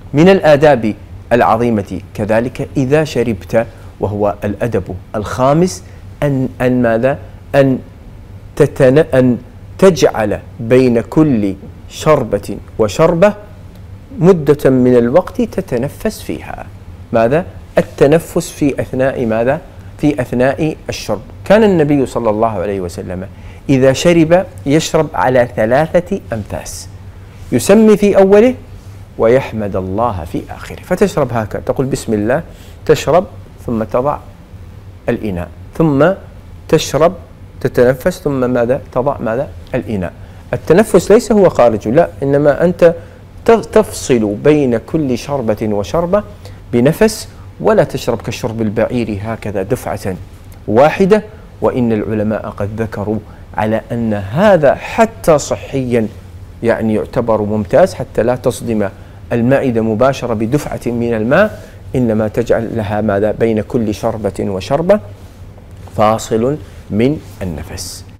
من الآداب العظيمة كذلك إذا شربت، وهو الأدب الخامس، أن ماذا؟ أن تجعل بين كل شربة وشربة مدة من الوقت تتنفس فيها. ماذا؟ التنفس في أثناء ماذا؟ في أثناء الشرب. كان النبي صلى الله عليه وسلم إذا شرب يشرب على 3 أنفاس، يسمي في أوله ويحمد الله في آخره. فتشرب هكذا، تقول بسم الله، تشرب ثم تضع الإناء، ثم تشرب تتنفس، ثم ماذا؟ تضع ماذا؟ الإناء. التنفس ليس هو خارج، لا، إنما أنت تفصل بين كل شربة وشربة بنفس، ولا تشرب كشرب البعير هكذا دفعة واحدة. وإن العلماء قد ذكروا على أن هذا حتى صحيا يعني يعتبر ممتاز، حتى لا تصدم المعدة مباشرة بدفعة من الماء، إنما تجعل لها ماذا؟ بين كل شربة وشربة فاصل من النفس.